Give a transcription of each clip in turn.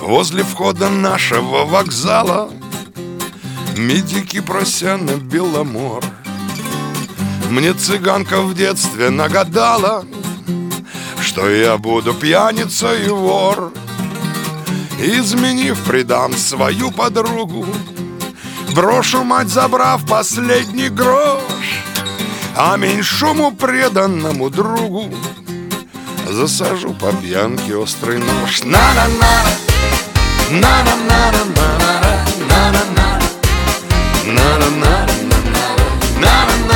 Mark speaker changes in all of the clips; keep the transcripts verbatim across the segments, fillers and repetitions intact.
Speaker 1: Возле входа нашего вокзала медики, прося на Беломор. Мне цыганка в детстве нагадала, что я буду пьяница и вор. Изменив, предам свою подругу, брошу мать, забрав последний грош, а меньшому преданному другу засажу по пьянке острый нож. На-на-на, на-на-на-на-на-на, на-на-на, на-на-на, на-на-на,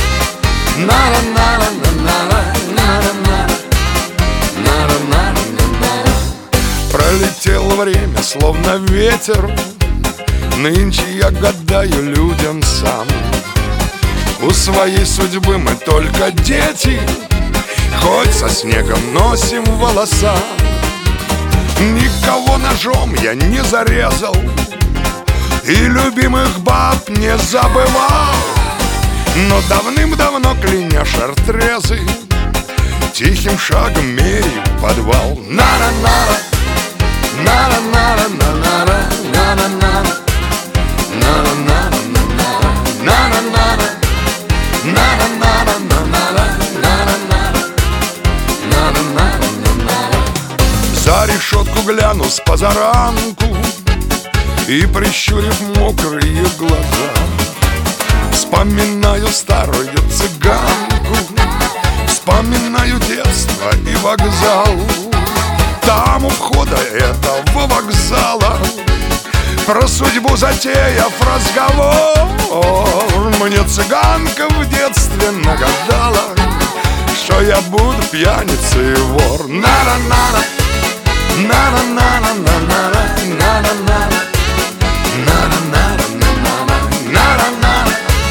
Speaker 1: на-на-на. Пролетело время, словно ветер. Нынче я гадаю людям сам. У своей судьбы мы только дети, хоть со снегом носим волоса. Никого ножом я не зарезал и любимых баб не забывал. Но давным-давно, кляня шартрезы, тихим шагом меряю подвал. На-на-на, на-на-на-на-на-на, на-на-на, на-на-на, на-на-на, на-на-на. За решетку гляну с позаранку и, прищурив мокрые глаза, вспоминаю старую цыганку, вспоминаю детство и вокзал. Там у входа этого вокзала, про судьбу затеяв разговор, мне цыганка в детстве нагадала, что я буду пьяницей и вор. На-на-на-на, на-на-на-на-на-на, на-на-на, на-на-на-на-на-на,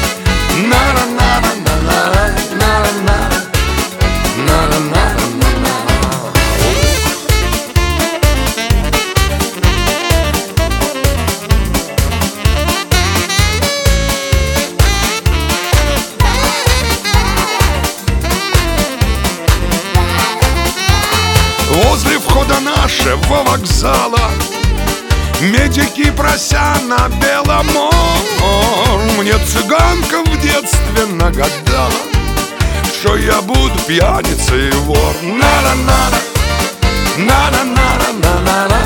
Speaker 1: возле входа нашего вокзала медики, прося на Беломор. Мне цыганка в детстве нагадала, что я буду пьяницей и вор. На-на-на, на-на-на-на-на-на.